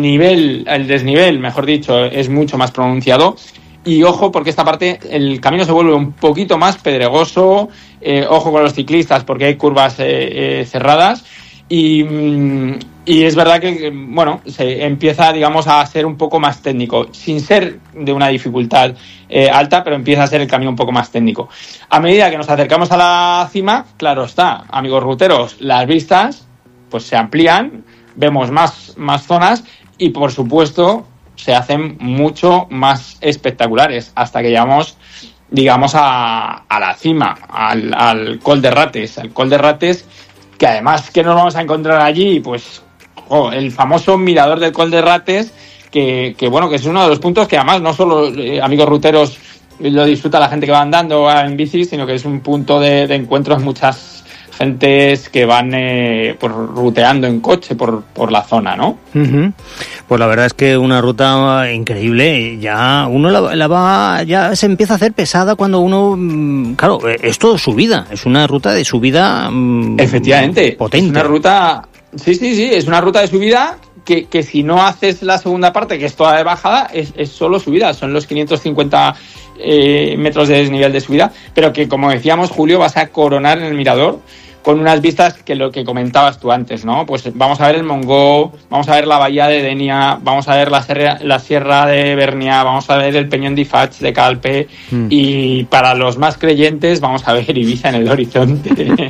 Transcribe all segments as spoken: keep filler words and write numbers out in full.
nivel, el desnivel, mejor dicho, es mucho más pronunciado. Y ojo, porque esta parte, el camino se vuelve un poquito más pedregoso. Eh, ojo con los ciclistas, porque hay curvas eh, eh, cerradas. Y, y es verdad que, bueno, se empieza, digamos, a ser un poco más técnico, sin ser de una dificultad eh, alta, pero empieza a ser el camino un poco más técnico. A medida que nos acercamos a la cima, claro está, amigos ruteros, las vistas pues se amplían, vemos más, más zonas y, por supuesto, se hacen mucho más espectaculares hasta que llegamos, digamos, a, a la cima, al, al Col de Rates. El Col de Rates, que además que nos vamos a encontrar allí, pues oh, el famoso mirador del Col de Rates, que, que bueno, que es uno de los puntos que además no solo eh, amigos ruteros lo disfruta la gente que va andando en bici, sino que es un punto de, de encuentros muchas gentes que van eh, por, ruteando en coche por, por la zona, ¿no? Uh-huh. Pues la verdad es que una ruta increíble. Ya uno la, la va, ya se empieza a hacer pesada cuando uno, claro, es todo subida, es una ruta de subida um, efectivamente, potente. Es una ruta, sí, sí, sí, es una ruta de subida que, que si no haces la segunda parte, que es toda de bajada, es, es solo subida, son los quinientos cincuenta eh, metros de desnivel de subida, pero que, como decíamos, Julio, vas a coronar en el mirador con unas vistas que lo que comentabas tú antes, ¿no? Pues vamos a ver el Montgó, vamos a ver la bahía de Denia, vamos a ver la sierra, la sierra de Bernia, vamos a ver el Peñón de Fach de Calpe, mm. y para los más creyentes vamos a ver Ibiza en el horizonte.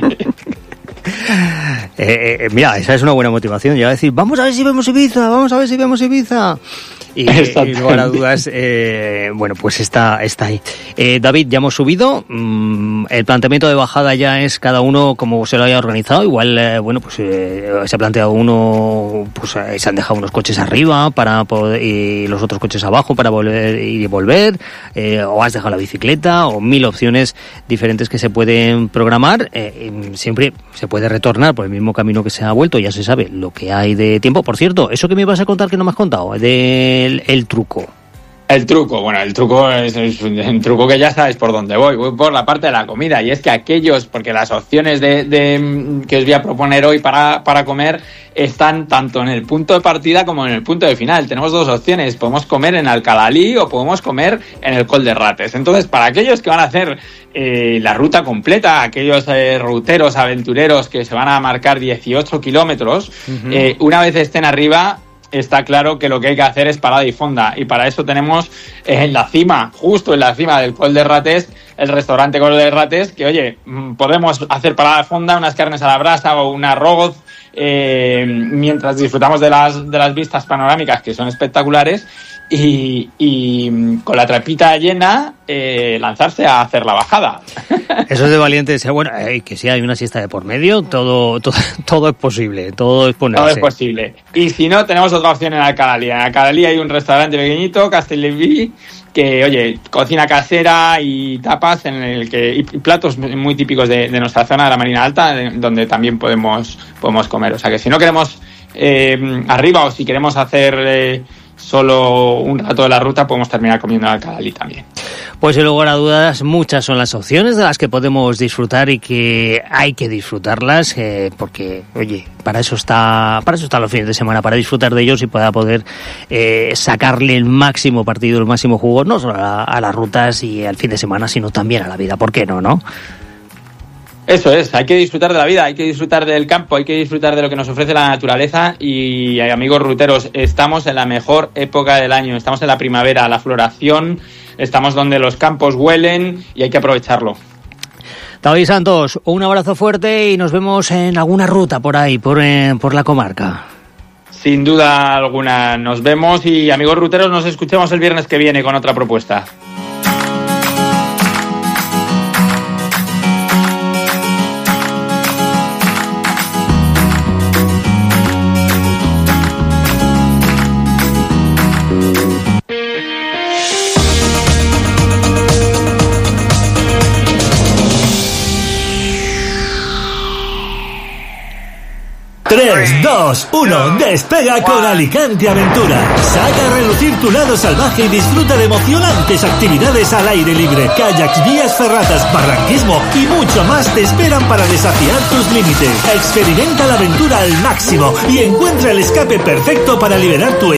eh, eh, mira, esa es una buena motivación, ya decir, vamos a ver si vemos Ibiza, vamos a ver si vemos Ibiza. Y, y luego a las dudas, eh, bueno, pues está, está ahí. Eh, David, ya hemos subido. Mm, el planteamiento de bajada ya es cada uno como se lo haya organizado. Igual, eh, bueno, pues eh, se ha planteado uno, pues eh, se han dejado unos coches arriba para poder, y los otros coches abajo para volver y volver. Eh, o has dejado la bicicleta, o mil opciones diferentes que se pueden programar. Eh, siempre se puede retornar por el mismo camino que se ha vuelto. Ya se sabe lo que hay de tiempo. Por cierto, eso que me ibas a contar que no me has contado, de El, el truco. El truco, bueno, el truco es, es un truco que ya sabes por dónde voy. Voy por la parte de la comida, y es que aquellos, porque las opciones de, de que os voy a proponer hoy para, para comer están tanto en el punto de partida como en el punto de final. Tenemos dos opciones, podemos comer en Alcalalí o podemos comer en el Col de Rates. Entonces, para aquellos que van a hacer eh, la ruta completa, aquellos eh, ruteros, aventureros que se van a marcar dieciocho kilómetros, uh-huh. eh, una vez estén arriba, está claro que lo que hay que hacer es parada y fonda, y para eso tenemos en la cima, justo en la cima del Col de Rates, el restaurante Col de Rates, que oye, podemos hacer parada y fonda, unas carnes a la brasa o un arroz, eh, mientras disfrutamos de las, de las vistas panorámicas, que son espectaculares, y, y con la trapita llena eh, lanzarse a hacer la bajada. Eso es de valientes. Bueno, eh, que si hay una siesta de por medio, todo, todo, todo es posible, todo es ponerse. Todo es posible. Y si no, tenemos otra opción en Alcalalí. En Alcalalí hay un restaurante pequeñito, Castellví, que, oye, cocina casera y tapas en el que y platos muy típicos de, de nuestra zona de la Marina Alta, de, donde también podemos podemos comer. O sea que si no queremos eh, arriba, o si queremos hacer eh, solo un rato de la ruta, podemos terminar comiendo en Alcalalí también. Pues sin lugar a dudas, muchas son las opciones de las que podemos disfrutar y que hay que disfrutarlas, eh, porque, oye, para eso está, para eso están los fines de semana, para disfrutar de ellos y para poder eh, sacarle el máximo partido, el máximo jugo, no solo a, a las rutas y al fin de semana, sino también a la vida. ¿Por qué no, no? Eso es, hay que disfrutar de la vida, hay que disfrutar del campo, hay que disfrutar de lo que nos ofrece la naturaleza. Y, amigos ruteros, estamos en la mejor época del año, estamos en la primavera, la floración, estamos donde los campos huelen y hay que aprovecharlo. David Santos, un abrazo fuerte y nos vemos en alguna ruta por ahí, por, eh, por la comarca. Sin duda alguna, nos vemos, y amigos ruteros, nos escuchamos el viernes que viene con otra propuesta. tres, dos, uno, despega con Alicante Aventura. Saca a relucir tu lado salvaje y disfruta de emocionantes actividades al aire libre. Kayaks, vías ferratas, barranquismo y mucho más te esperan para desafiar tus límites. Experimenta la aventura al máximo y encuentra el escape perfecto para liberar tu